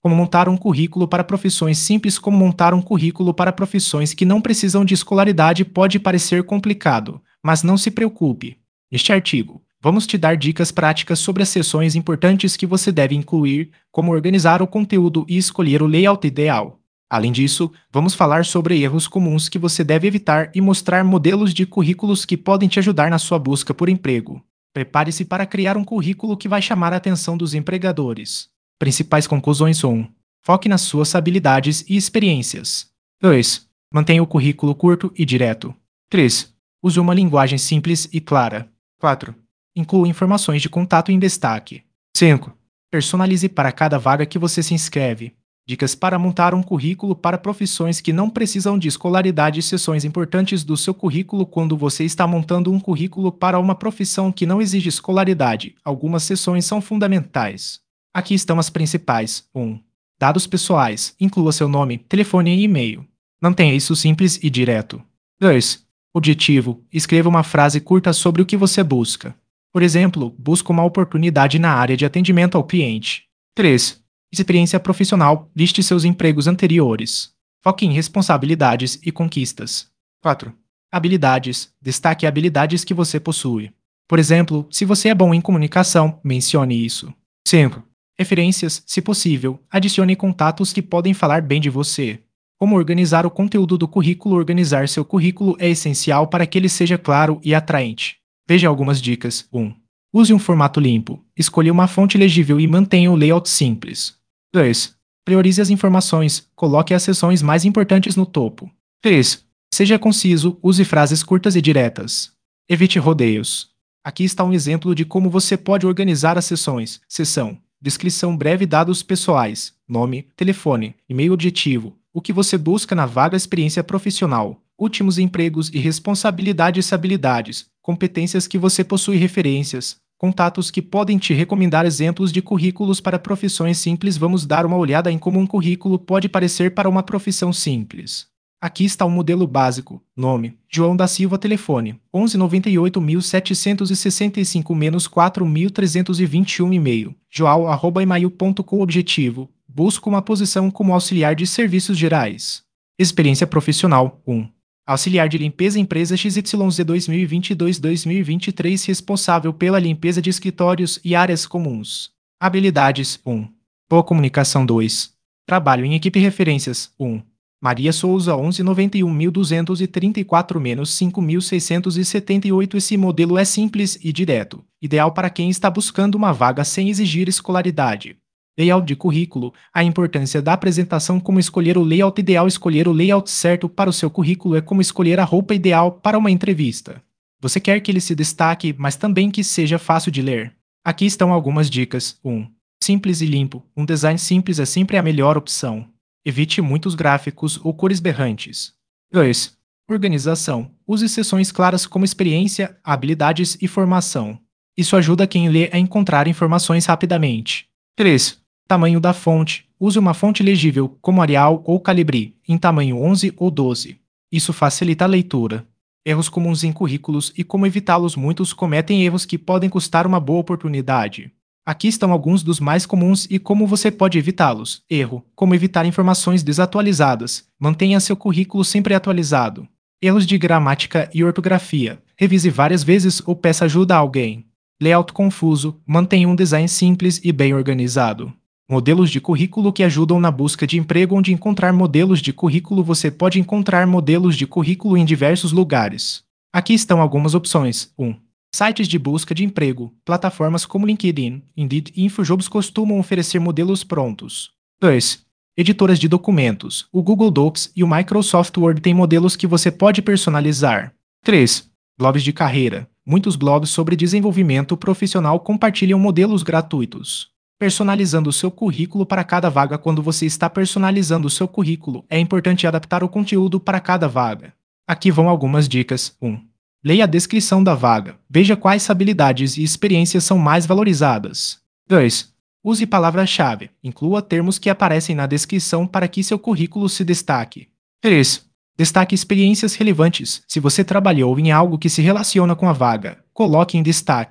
Como montar um currículo para profissões simples. Como montar um currículo para profissões que não precisam de escolaridade pode parecer complicado, mas não se preocupe. Neste artigo, vamos te dar dicas práticas sobre as seções importantes que você deve incluir, como organizar o conteúdo e escolher o layout ideal. Além disso, vamos falar sobre erros comuns que você deve evitar e mostrar modelos de currículos que podem te ajudar na sua busca por emprego. Prepare-se para criar um currículo que vai chamar a atenção dos empregadores. Principais conclusões: 1. Foque nas suas habilidades e experiências. 2. Mantenha o currículo curto e direto. 3. Use uma linguagem simples e clara. 4. Inclua informações de contato em destaque. 5. Personalize para cada vaga que você se inscreve. Dicas para montar um currículo para profissões que não precisam de escolaridade. Seções importantes do seu currículo. Quando você está montando um currículo para uma profissão que não exige escolaridade, algumas seções são fundamentais. Aqui estão as principais. 1. Dados pessoais. Inclua seu nome, telefone e e-mail. Mantenha isso simples e direto. 2. Objetivo. Escreva uma frase curta sobre o que você busca. Por exemplo, busco uma oportunidade na área de atendimento ao cliente. 3. Experiência profissional. Liste seus empregos anteriores. Foque em responsabilidades e conquistas. 4. Habilidades. Destaque habilidades que você possui. Por exemplo, se você é bom em comunicação, mencione isso. 5. Referências. Se possível, adicione contatos que podem falar bem de você. Como organizar o conteúdo do currículo. Organizar seu currículo é essencial para que ele seja claro e atraente. Veja algumas dicas. 1. Use um formato limpo. Escolha uma fonte legível e mantenha o layout simples. 2. Priorize as informações. Coloque as seções mais importantes no topo. 3. Seja conciso. Use frases curtas e diretas. Evite rodeios. Aqui está um exemplo de como você pode organizar as seções. Seção: descrição breve, dados pessoais, nome, telefone, e-mail, objetivo, o que você busca na vaga, experiência profissional, últimos empregos e responsabilidades, habilidades, competências que você possui, referências, contatos que podem te recomendar, exemplos de currículos para profissões simples. Vamos dar uma olhada em como um currículo pode parecer para uma profissão simples. Aqui está o modelo básico. Nome: João da Silva. Telefone: 1198.765-4321. E-mail: joao@email.com. Objetivo: busco uma posição como auxiliar de serviços gerais. Experiência profissional: 1. Auxiliar de limpeza, empresa XYZ 2022-2023, responsável pela limpeza de escritórios e áreas comuns. Habilidades: 1. Boa comunicação. 2. Trabalho em equipe. Referências: 1. Maria Souza. 1191.234-5.678. Esse modelo é simples e direto, ideal para quem está buscando uma vaga sem exigir escolaridade. Layout de currículo: a importância da apresentação. Como escolher o layout ideal. Escolher o layout certo para o seu currículo é como escolher a roupa ideal para uma entrevista. Você quer que ele se destaque, mas também que seja fácil de ler. Aqui estão algumas dicas. 1. Simples e limpo. Um design simples é sempre a melhor opção. Evite muitos gráficos ou cores berrantes. 2. Organização. Use seções claras como experiência, habilidades e formação. Isso ajuda quem lê a encontrar informações rapidamente. 3. Tamanho da fonte. Use uma fonte legível, como Arial ou Calibri, em tamanho 11 ou 12. Isso facilita a leitura. Erros comuns em currículos e como evitá-los. Muitos cometem erros que podem custar uma boa oportunidade. Aqui estão alguns dos mais comuns e como você pode evitá-los. Erro: como evitar informações desatualizadas. Mantenha seu currículo sempre atualizado. Erros de gramática e ortografia. Revise várias vezes ou peça ajuda a alguém. Layout confuso. Mantenha um design simples e bem organizado. Modelos de currículo que ajudam na busca de emprego. Onde encontrar modelos de currículo? Você pode encontrar modelos de currículo em diversos lugares. Aqui estão algumas opções. 1. Sites de busca de emprego. Plataformas como LinkedIn, Indeed e InfoJobs costumam oferecer modelos prontos. 2. Editoras de documentos. O Google Docs e o Microsoft Word têm modelos que você pode personalizar. 3. Blogs de carreira. Muitos blogs sobre desenvolvimento profissional compartilham modelos gratuitos. Personalizando o seu currículo para cada vaga. Quando você está personalizando o seu currículo, é importante adaptar o conteúdo para cada vaga. Aqui vão algumas dicas. 1. Leia a descrição da vaga. Veja quais habilidades e experiências são mais valorizadas. 2. Use palavras-chave. Inclua termos que aparecem na descrição para que seu currículo se destaque. 3. Destaque experiências relevantes. Se você trabalhou em algo que se relaciona com a vaga, coloque em destaque.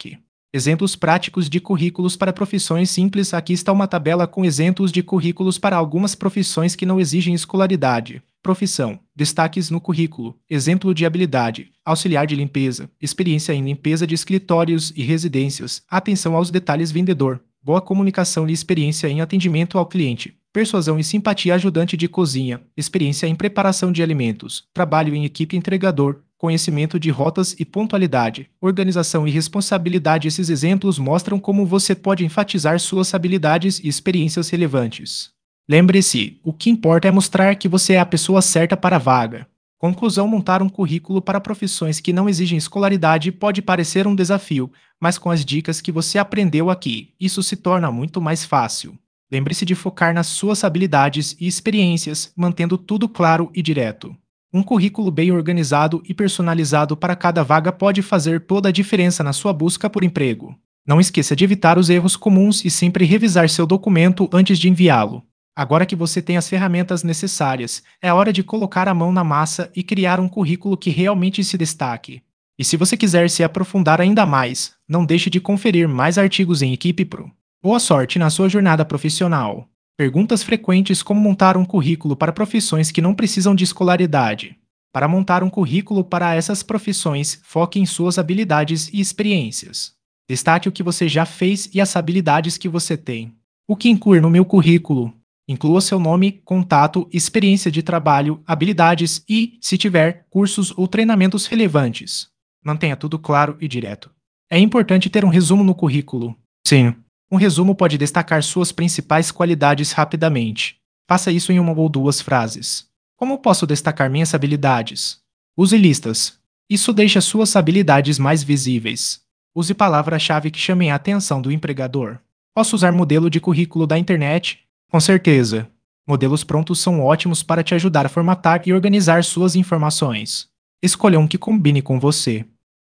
Exemplos práticos de currículos para profissões simples. Aqui está uma tabela com exemplos de currículos para algumas profissões que não exigem escolaridade. Profissão. Destaques no currículo. Exemplo de habilidade. Auxiliar de limpeza. Experiência em limpeza de escritórios e residências. Atenção aos detalhes vendedor. Boa comunicação e experiência em atendimento ao cliente. Persuasão e simpatia ajudante de cozinha. Experiência em preparação de alimentos. Trabalho em equipe entregador. Conhecimento de rotas e pontualidade, organização e responsabilidade. Esses exemplos mostram como você pode enfatizar suas habilidades e experiências relevantes. Lembre-se, o que importa é mostrar que você é a pessoa certa para a vaga. Conclusão: montar um currículo para profissões que não exigem escolaridade pode parecer um desafio, mas com as dicas que você aprendeu aqui, isso se torna muito mais fácil. Lembre-se de focar nas suas habilidades e experiências, mantendo tudo claro e direto. Um currículo bem organizado e personalizado para cada vaga pode fazer toda a diferença na sua busca por emprego. Não esqueça de evitar os erros comuns e sempre revisar seu documento antes de enviá-lo. Agora que você tem as ferramentas necessárias, é hora de colocar a mão na massa e criar um currículo que realmente se destaque. E se você quiser se aprofundar ainda mais, não deixe de conferir mais artigos em Equipe Pro. Boa sorte na sua jornada profissional! Perguntas frequentes: como montar um currículo para profissões que não precisam de escolaridade. Para montar um currículo para essas profissões, foque em suas habilidades e experiências. Destaque o que você já fez e as habilidades que você tem. O que incluir no meu currículo? Inclua seu nome, contato, experiência de trabalho, habilidades e, se tiver, cursos ou treinamentos relevantes. Mantenha tudo claro e direto. É importante ter um resumo no currículo. Sim. Um resumo pode destacar suas principais qualidades rapidamente. Faça isso em uma ou duas frases. Como posso destacar minhas habilidades? Use listas. Isso deixa suas habilidades mais visíveis. Use palavras-chave que chamem a atenção do empregador. Posso usar modelo de currículo da internet? Com certeza. Modelos prontos são ótimos para te ajudar a formatar e organizar suas informações. Escolha um que combine com você.